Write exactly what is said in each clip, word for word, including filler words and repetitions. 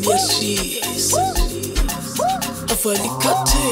liyashisa avalikate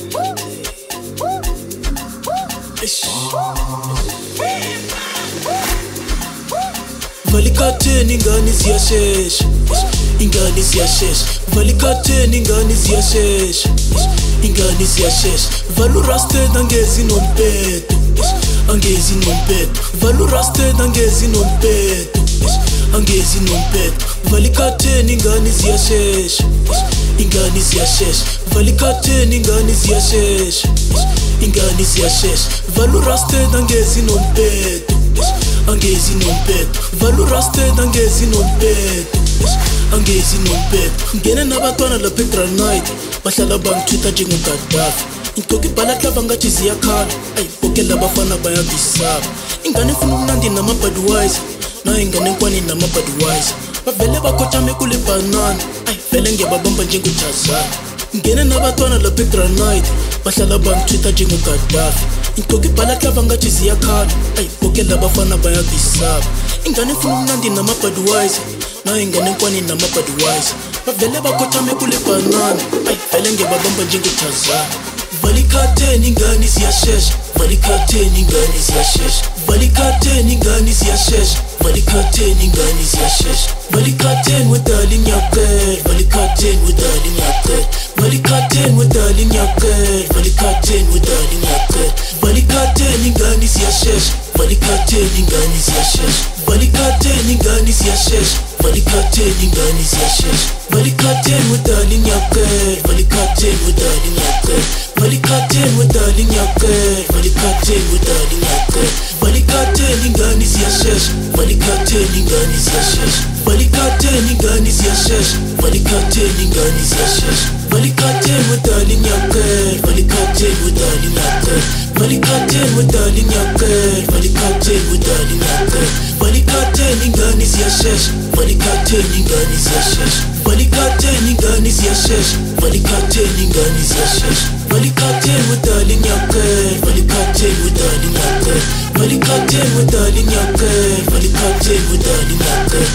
valikateni ingane ziyashesha ingane ziyashesha valikateni ingane ziyashesha ingane ziyashesha valurasted angezi nompeto angezi nompeto valurasted angezi nompeto angezi nompeto valikateni ingane ziyashesha ingane ziyashesha valikateni ingane ziyashesha ingane ziyashesha valurasted angezi nompeto angezi nompeto valurasted angezi nompeto angezi nompeto ngene nabatwana la Petra night bahlala bangitwita njengoGaddafi intoki balahlava ngathi ziyakhala ayibhokela abafana bayabisaba ingane funa umnandi nama-Budweiser nayo ingane nkwani nama-Budweiser bavele bakhothame kule banana ayivele ngiyababamba njengoTazana ngene nabatwana la Petra night bahlala bangitwita njengoGaddafi intoki balahlava ngathi ziyakhala ayibhokela abafana bayabisaba ingane funa umnandi nama-Budweiser nayo ingane nkwani nama-Budweiser bavele bakhothame kule banana ayivele ngiyababamba njengoTazana valikateni ingane ziyashesha valikateni ingane ziyashesha valikateni ingane ziyashesha valikateni ingane ziyashesha valikateni wedali nyaqel valikateni wedali nyaqel valikateni wedali nyaqel valikateni wedali nyaqel valikateni ingane ziyashesha valikateni ingane ziyashesha valikateni ingane ziyashesha valikateni ingane ziyashesha valikateni wedali nyaqel valikateni wedali nyaqel valikateni wedali nyaqel valikateni wedali nyaqel valikateni ingane ziyashesha valikateni ingane ziyashesha valikateni ingane ziyashesha valikateni ingane ziyashesha valikateni wedali nyaqel valikateni wedali nyaqel valikateni wedali nyaqel valikateni wedali nyaqel valikateni ingane ziyashesha valikateni ingane ziyashesha valikateni ingane ziyashesha valikateni ingane ziyashesha valikateni wedali nyaqel valikateni wedali nyaqel valikateni wedali nyaqel valikateni wedali nyaqel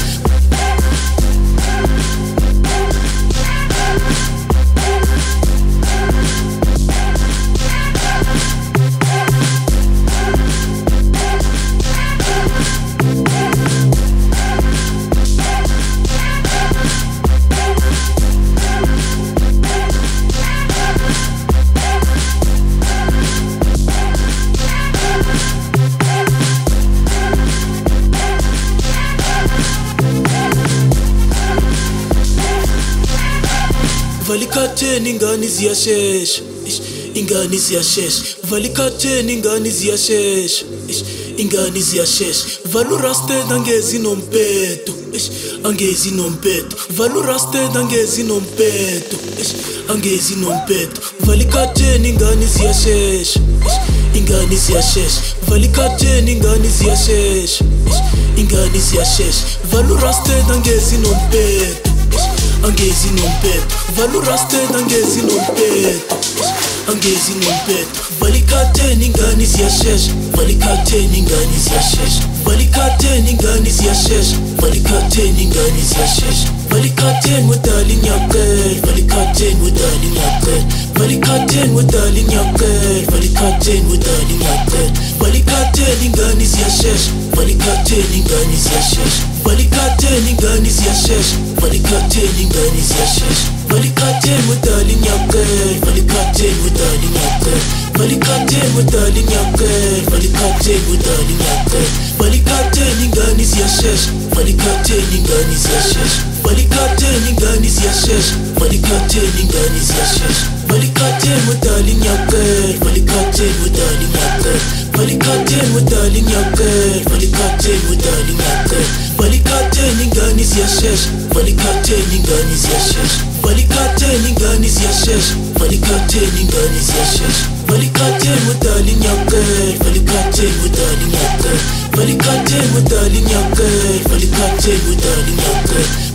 valikateni ingane ziyashesha ingane ziyashesha valikateni ingane ziyashesha ingane ziyashesha valurasted angezi nompeto angezi nompeto valurasted angezi nompeto angezi nompeto valikateni ingane ziyashesha ingane ziyashesha valikateni ingane ziyashesha ingane ziyashesha valurasted angezi nompeto angezi nompeto valurasted angezi nompeto angezi nompeto valikateni ingane ziyashesha valikateni ingane ziyashesha valikateni ingane ziyashesha valikateni ingane ziyashesha valikateni wedali nyaqel valikateni wedali nyaqel valikateni wedali nyaqel valikateni wedali nyaqel valikateni ingane ziyashesha valikateni ingane ziyashesha valikateni ingane ziyashesha valikateni ingane ziyashesha valikateni wedali nyaqel valikateni wedali nyaqel valikateni wedali nyaqel valikateni wedali nyaqel valikateni ingane ziyashesha valikateni ingane ziyashesha valikateni ingane ziyashesha valikateni ingane ziyashesha valikateni wedali nyaqel valikateni wedali nyaqel valikateni wedali nyaqel valikateni wedali nyaqel valikateni ingane ziyashesha valikateni ingane ziyashesha valikateni ingane ziyashesha valikateni ingane ziyashesha valikateni wedali nyaqel valikateni wedali nyaqel valikateni wedali nyaqel valikateni wedali nyaqel